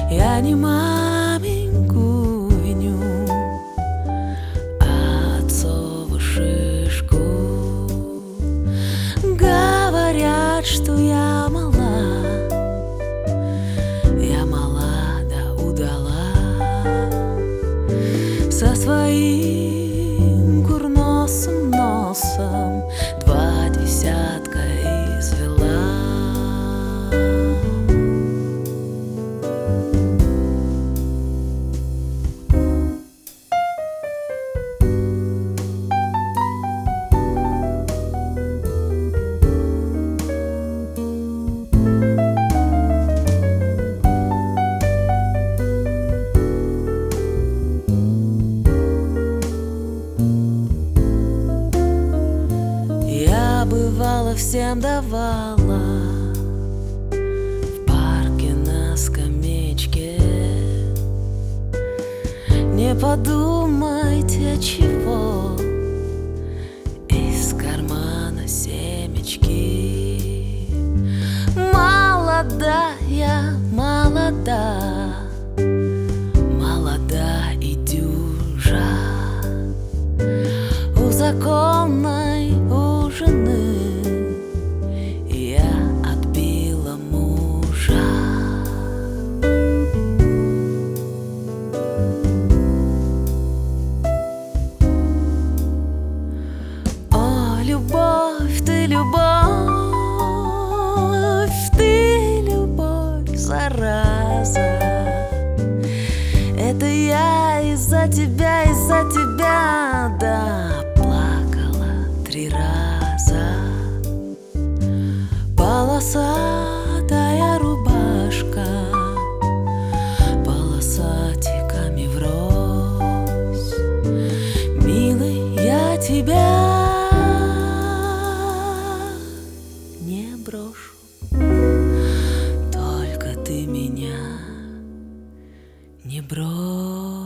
Я не маменьку виню, а отцову шишку. Говорят, что я мала да удала со своим курносым носом 20 извела. Бывало, всем давала в парке на скамеечке. Не подумайте, чего из кармана семечки. Молодая, молода и дюжа, у законной жены я отбила мужа. О, любовь, ты любовь, зараза. Это я из-за тебя, да, плакала 3 раза. Полосатая рубашка полосатиками врозь. Милый, я тебя не брошу, только ты меня не брось.